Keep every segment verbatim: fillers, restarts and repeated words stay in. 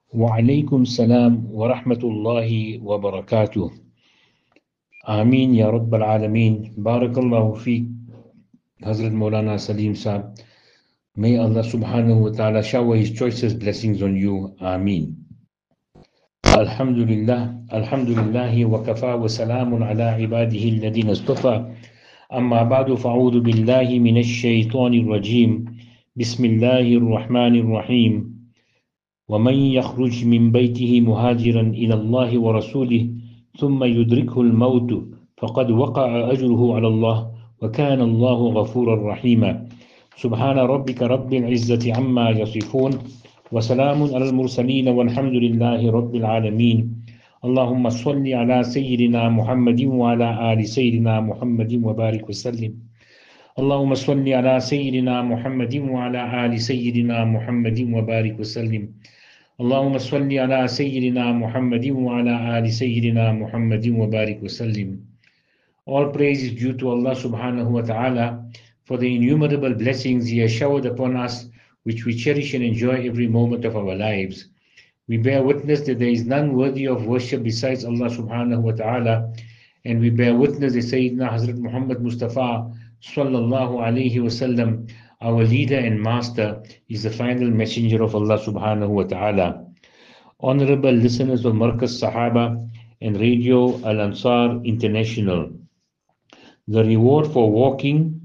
وعليكم السلام ورحمة الله وبركاته. Ameen Ya Rabbal Alameen. Barakallahu feek, Hazrat Maulana Salim Saab. May Allah subhanahu wa ta'ala shower His choicest blessings on you. Ameen. Alhamdulillah, Alhamdulillahi wa kafa wa salamun ala ibadihi alladhina istafa. Amma ba'du fa'udhu billahi minash shaitanir rajim. Bismillahir rahmanir rahim. ومن يخرج من بيته مهاجرا إلى الله ورسوله ثم يدركه الموت فقد وقع أجره على الله وكان الله غفورا رحيما. سبحان ربك رب العزة عما يصفون وسلام على المرسلين والحمد لله رب العالمين. اللهم صل على سيدنا محمد وعلى آل سيدنا محمد وبارك وسلم. اللهم صل على سيدنا محمد وعلى آل سيدنا محمد وبارك وسلم. اللهم صل على سيدنا محمد وعلى آل سيدنا محمد وبارك وسلم. All praise is due to Allah subhanahu wa ta'ala for the innumerable blessings He has showered upon us, which we cherish and enjoy every moment of our lives. We bear witness that there is none worthy of worship besides Allah subhanahu wa ta'ala, and we bear witness that Sayyidina Hazrat Muhammad Mustafa sallallahu alayhi wa sallam, our leader and master, is the final messenger of Allah subhanahu wa ta'ala. Honorable listeners of Markaz Sahaba and Radio Al Ansar International, the reward for walking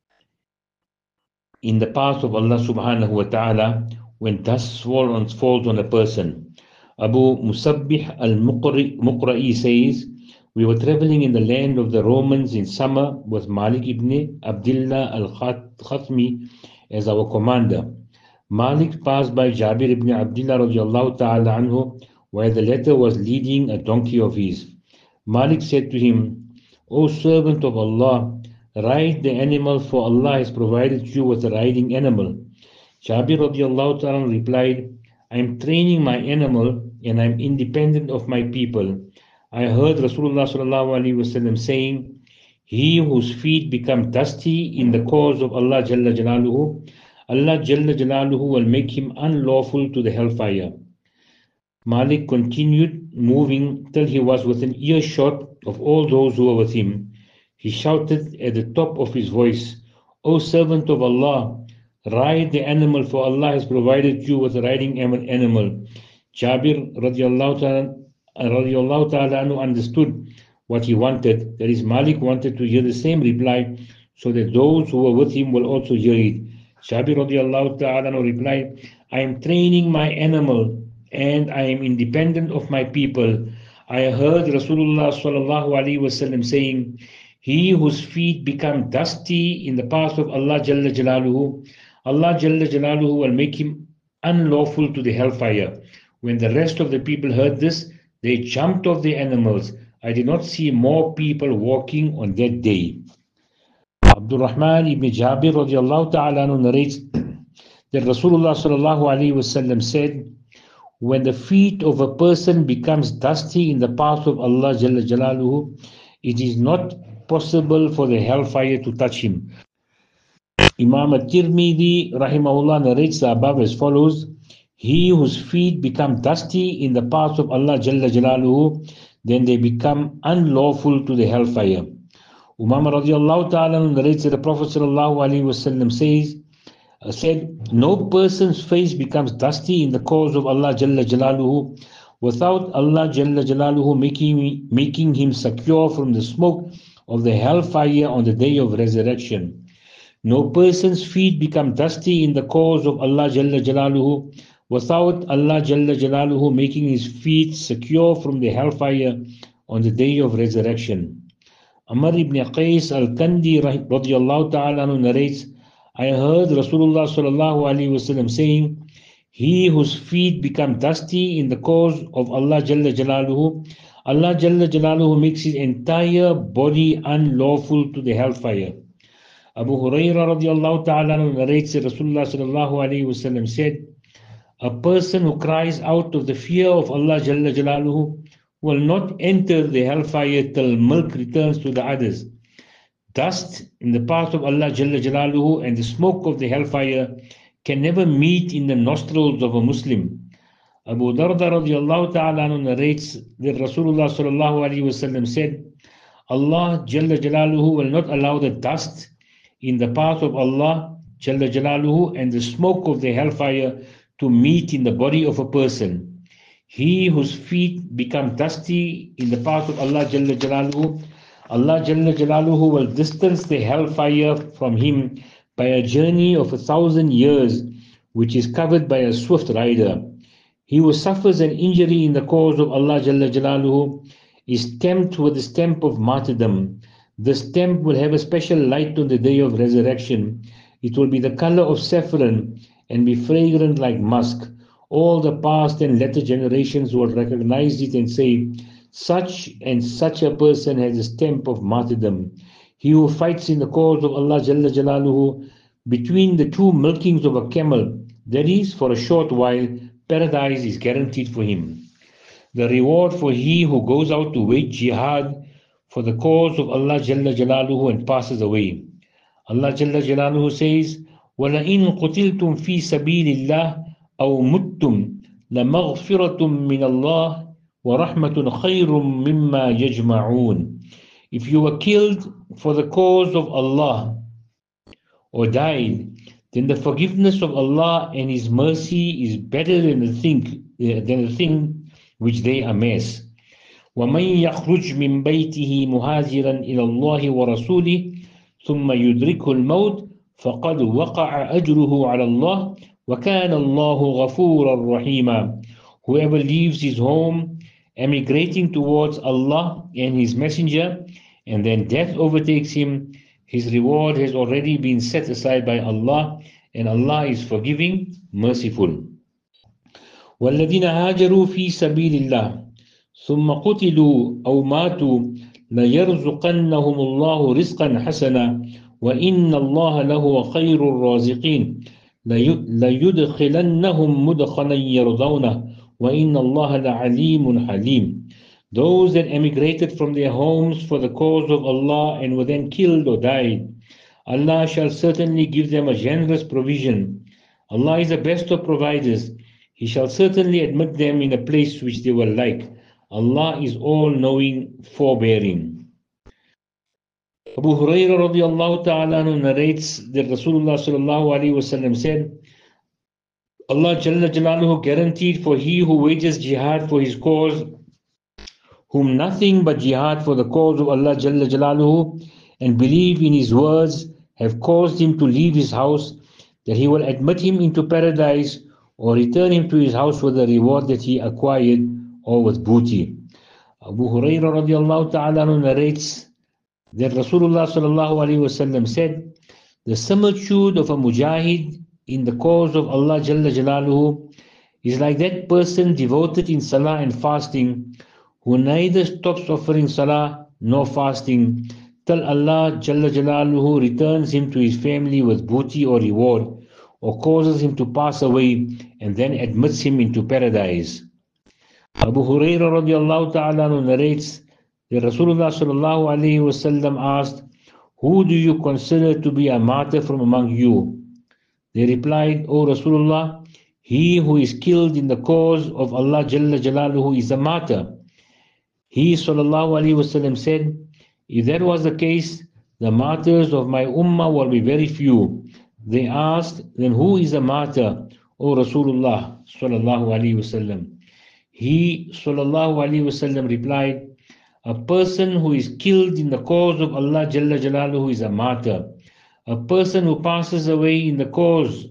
in the path of Allah subhanahu wa ta'ala when dust falls on a person. Abu Musabbih al-Muqra'i says, we were traveling in the land of the Romans in summer with Malik ibn Abdullah al-Khatmi as our commander. Malik passed by Jabir ibn Abdullah radiallahu ta'ala anhu, where the latter was leading a donkey of his. Malik said to him, O servant of Allah, ride the animal, for Allah has provided you with a riding animal. Jabir radiallahu ta'ala replied, I am training my animal and I am independent of my people. I heard Rasulullah sallallahu alaihi wasallam saying, he whose feet become dusty in the cause of Allah Jalla Jalaluhu, Allah Jalla Jalaluhu will make him unlawful to the hellfire. Malik continued moving till he was within earshot of all those who were with him. He shouted at the top of his voice, O servant of Allah, ride the animal, for Allah has provided you with a riding animal. Jabir radiallahu ta'ala Radiallahu ta'ala anhu understood what he wanted, that is, Malik wanted to hear the same reply so that those who were with him will also hear it. Jabir radiallahu ta'ala anhu replied, I am training my animal and I am independent of my people. I heard Rasulullah sallallahu alaihi wasallam saying, he whose feet become dusty in the path of Allah Jalla Jalaluhu, Allah Jalla Jalaluhu will make him unlawful to the hellfire. When the rest of the people heard this, they jumped off the animals. I did not see more people walking on that day. Abdul Rahman ibn Jabir radiallahu ta'ala narrates that Rasulullah sallallahu alayhi wasallam said, when the feet of a person becomes dusty in the path of Allah Jalla Jalaluhu, it is not possible for the hellfire to touch him. Imam at-Tirmidhi rahimahullah narrates the above as follows: he whose feet become dusty in the path of Allah Jalla Jalaluhu, then they become unlawful to the hellfire. Umama radiallahu ta'ala narrates that the Prophet sallallahu alaihi wasallam says, uh, said, no person's face becomes dusty in the cause of Allah Jalla Jalaluhu without Allah Jalla Jalaluhu making, making him secure from the smoke of the hellfire on the day of resurrection. No person's feet become dusty in the cause of Allah Jalla Jalaluhu without Allah Jalla Jalaluhu making his feet secure from the hellfire on the day of resurrection. Amr ibn Qais al-Kandi radiallahu ta'ala narrates, I heard Rasulullah sallallahu alaihi wasallam saying, he whose feet become dusty in the cause of Allah Jalla Jalaluhu, Allah Jalla Jalaluhu makes his entire body unlawful to the hellfire. Abu Hurairah radiallahu ta'ala narrates that Rasulullah sallallahu alaihi wasallam said, a person who cries out of the fear of Allah Jalla Jalaluhu will not enter the hellfire till milk returns to the others. Dust in the path of Allah Jalla Jalaluhu and the smoke of the hellfire can never meet in the nostrils of a Muslim. Abu Darda radiallahu ta'ala anhu narrates that Rasulullah sallallahu alayhi wasallam said, Allah Jalla Jalaluhu will not allow the dust in the path of Allah Jalla Jalaluhu and the smoke of the hellfire to meet in the body of a person. He whose feet become dusty in the path of Allah Jalla Jalaluhu, Allah Jalla Jalaluhu will distance the hellfire from him by a journey of a thousand years, which is covered by a swift rider. He who suffers an injury in the cause of Allah Jalla Jalaluhu is stamped with the stamp of martyrdom. The stamp will have a special light on the day of resurrection. It will be the color of saffron and be fragrant like musk. All the past and latter generations will recognize it and say, such and such a person has a stamp of martyrdom. He who fights in the cause of Allah Jalla Jalaluhu between the two milkings of a camel, that is, for a short while, paradise is guaranteed for him. The reward for he who goes out to wage jihad for the cause of Allah Jalla Jalaluhu and passes away. Allah Jalla Jalaluhu says, وَلَئِن قُتِلْتُمْ فِي سَبِيلِ اللَّهِ أَوْ مُتْتُمْ لَمَغْفِرَةٌ مِّنَ اللَّهِ وَرَحْمَةٌ خَيْرٌ مِّمَّا يَجْمَعُونَ. If you were killed for the cause of Allah or died, then the forgiveness of Allah and His mercy is better than the thing, uh, than the thing which they amass. وَمَنْ يَخْرُجْ مِنْ بَيْتِهِ مُهَاجِرًا إِلَى اللَّهِ وَرَسُولِهِ ثُمَّ يُدْرِكُهُ الْمَوْتِ فَقَدْ وَقَعَ أَجْرُهُ عَلَى اللَّهِ وَكَانَ اللَّهُ غَفُورًا رَحِيمًا. Whoever leaves his home, emigrating towards Allah and His Messenger, and then death overtakes him, his reward has already been set aside by Allah, and Allah is forgiving, merciful. وَالَّذِينَ هَاجَرُوا فِي سَبِيلِ اللَّهِ ثُمَّ قُتِلُوا أَوْ مَاتُوا لَيَرْزُقَنَّهُمُ اللَّهُ رِزْقًا حَسَنًا وَإِنَّ اللَّهَ لَهُوَ خَيْرُ الرَّازِقِينَ لَيُدْخِلَنَّهُمْ مُدْخَلًا يَرْضَوْنَهُ وَإِنَّ اللَّهَ لَعَلِيمٌ حَلِيمٌ. Those that emigrated from their homes for the cause of Allah and were then killed or died, Allah shall certainly give them a generous provision. Allah is the best of providers. He shall certainly admit them in a place which they will like. Allah is all-knowing, forbearing. Abu Hurairah radiallahu ta'ala narrates that Rasulullah sallallahu alayhi wasallam said, Allah Jalla Jalaluhu guaranteed for he who wages jihad for his cause, whom nothing but jihad for the cause of Allah Jalla Jalaluhu and believe in His words have caused him to leave his house, that He will admit him into paradise or return him to his house with the reward that he acquired or with booty. Abu Hurairah radiallahu ta'ala narrates that Rasulullah sallallahu alayhi wasallam said, the similitude of a mujahid in the cause of Allah Jalla Jalaluhu is like that person devoted in salah and fasting, who neither stops offering salah nor fasting till Allah Jalla Jalaluhu returns him to his family with booty or reward, or causes him to pass away and then admits him into paradise. Abu Hurairah radiallahu ta'ala narrates that Rasulullah sallallahu alayhi wasallam asked, who do you consider to be a martyr from among you? They replied, O Rasulullah, he who is killed in the cause of Allah Jalla Jalaluhu is a martyr. He sallallahu alayhi wasallam said, if that was the case, the martyrs of my ummah will be very few. They asked, then who is a martyr, O Rasulullah sallallahu alayhi wasallam? He sallallahu alayhi wasallam replied, a person who is killed in the cause of Allah Jalla Jalaluhu is a martyr. A person who passes away in the cause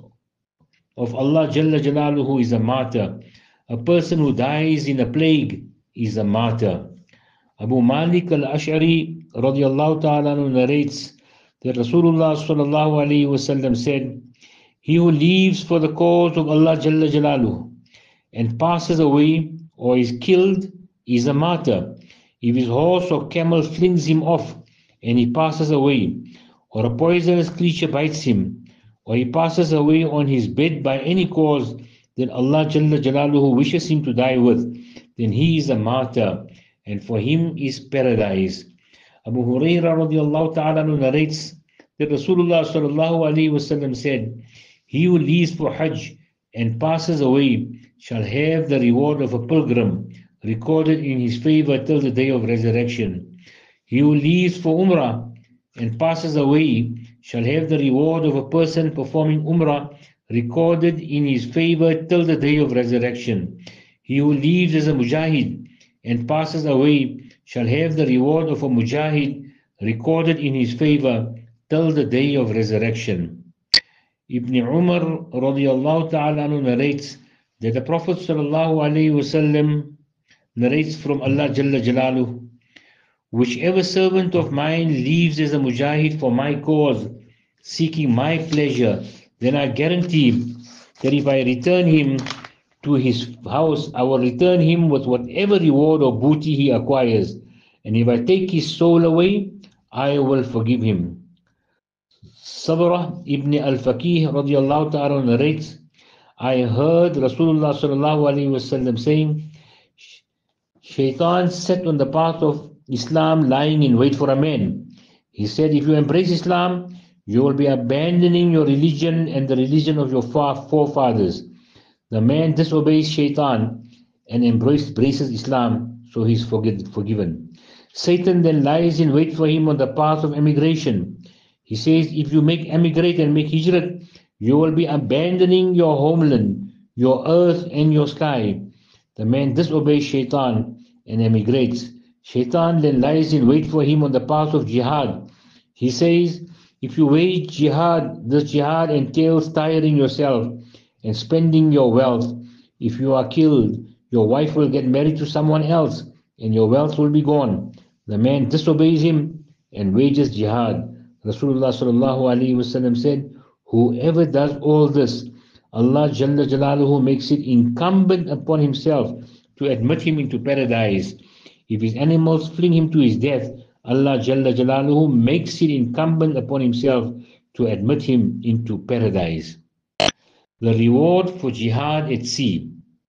of Allah Jalla Jalaluhu is a martyr. A person who dies in a plague is a martyr. Abu Malik al-Ash'ari radiallahu ta'ala narrates that Rasulullah sallallahu alayhi wasallam said, he who leaves for the cause of Allah Jalla Jalaluhu and passes away or is killed is a martyr. If his horse or camel flings him off and he passes away, or a poisonous creature bites him, or he passes away on his bed by any cause that Allah Jalla Jalaluhu wishes him to die with, then he is a martyr, and for him is paradise. Abu Hurairah radiallahu ta'ala narrates that Rasulullah sallallahu alayhi wasallam said, he who leaves for Hajj and passes away shall have the reward of a pilgrim recorded in his favor till the day of resurrection. He who leaves for Umrah and passes away shall have the reward of a person performing Umrah recorded in his favor till the day of resurrection. He who leaves as a Mujahid and passes away shall have the reward of a Mujahid recorded in his favor till the day of resurrection. Ibn Umar radiallahu ta'ala narrates that the Prophet sallallahu alayhi wasallam narrates from Allah Jalla Jalaluhu, whichever servant of mine leaves as a Mujahid for my cause, seeking my pleasure, then I guarantee that if I return him to his house, I will return him with whatever reward or booty he acquires. And if I take his soul away, I will forgive him. Sabra ibn al-Faqih radiallahu ta'ala narrates, I heard Rasulullah sallallahu alayhi wasallam saying, Shaitan sat on the path of Islam lying in wait for a man. He said, if you embrace Islam, you will be abandoning your religion and the religion of your forefathers. The man disobeys Shaitan and embraces Islam, so he is forgiven. Satan then lies in wait for him on the path of emigration. He says, if you make emigrate and make hijrat, you will be abandoning your homeland, your earth and your sky. The man disobeys Shaitan and emigrates. Shaitan then lies in wait for him on the path of jihad. He says, if you wage jihad, this jihad entails tiring yourself and spending your wealth. If you are killed, your wife will get married to someone else and your wealth will be gone. The man disobeys him and wages jihad. Rasulullah sallallahu alaihi wasallam said, whoever does all this, Allah Jalla Jalaluhu makes it incumbent upon himself to admit him into paradise. If his animals fling him to his death, Allah Jalla Jalaluhu makes it incumbent upon himself to admit him into paradise. The reward for jihad at sea.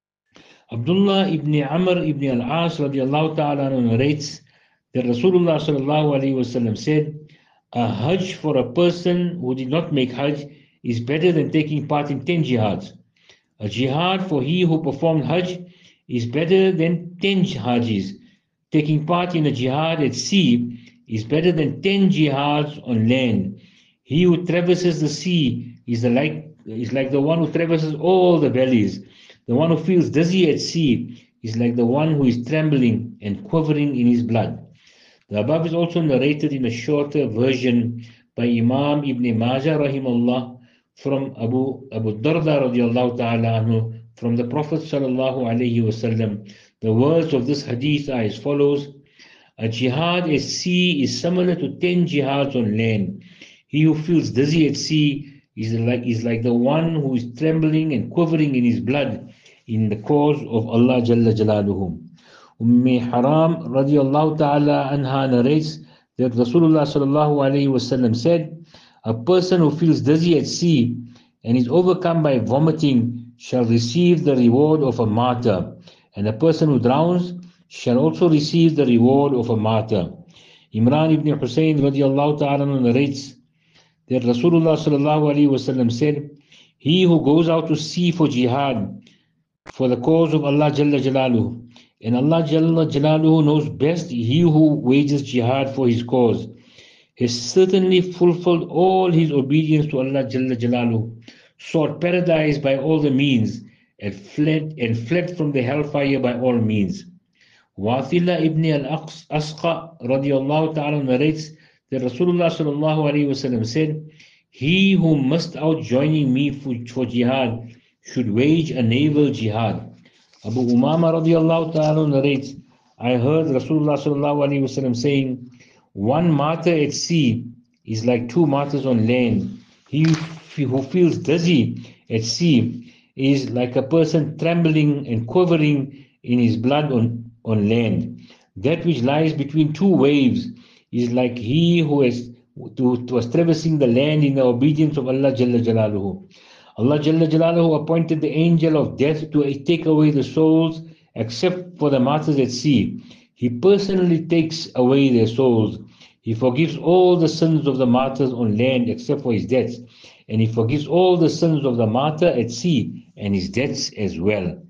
Abdullah ibn Amr ibn al-As radiallahu ta'ala narrates that Rasulullah sallallahu alayhi wasallam said, a hajj for a person who did not make hajj is better than taking part in ten jihads. A jihad for he who performed hajj is better than ten hajjis. Taking part in a jihad at sea is better than ten jihads on land. He who traverses the sea is, the like, is like the one who traverses all the valleys. The one who feels dizzy at sea is like the one who is trembling and quivering in his blood. The above is also narrated in a shorter version by Imam Ibn Majah rahimahullah from Abu Abu Darda radiallahu ta'ala anhu from the Prophet sallallahu alayhi wasallam. The words of this hadith are as follows: a jihad at sea is similar to ten jihads on land. He who feels dizzy at sea is like is like the one who is trembling and quivering in his blood in the cause of Allah Jalla Jalaluhu. Ummi Haram radiallahu ta'ala anha narrates that Rasulullah sallallahu alayhi wasallam said, a person who feels dizzy at sea and is overcome by vomiting shall receive the reward of a martyr, and a person who drowns shall also receive the reward of a martyr. Imran ibn Hussein radiallahu ta'ala narrates that Rasulullah sallallahu alayhi wasallam said, he who goes out to sea for jihad for the cause of Allah Jalla Jalaluhu, and Allah Jalla Jalaluhu knows best he who wages jihad for his cause, has certainly fulfilled all his obedience to Allah Jalla Jalaluhu, sought paradise by all the means, and fled and fled from the hellfire by all means. Wathila ibn al-Asqa radiallahu ta'ala narrates that Rasulullah sallallahu alayhi wasallam said, he who missed out joining me for, for jihad should wage a naval jihad. Abu Umama radiallahu ta'ala narrates, I heard Rasulullah sallallahu alayhi wasallam saying, one martyr at sea is like two martyrs on land. He who feels dizzy at sea is like a person trembling and quivering in his blood on, on land. That which lies between two waves is like he who has to, was traversing the land in the obedience of Allah Jalla Jalaluhu. Allah Jalla Jalaluhu appointed the angel of death to take away the souls except for the martyrs at sea. He personally takes away their souls. He forgives all the sins of the martyrs on land except for his debts, and he forgives all the sins of the martyr at sea and his debts as well.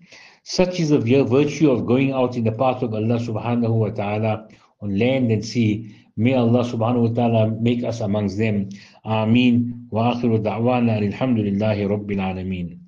Such is the virtue of going out in the path of Allah subhanahu wa ta'ala on land and sea. May Allah subhanahu wa ta'ala make us amongst them. Ameen. Wa akhiru da'wana alhamdulillahi rabbil alameen.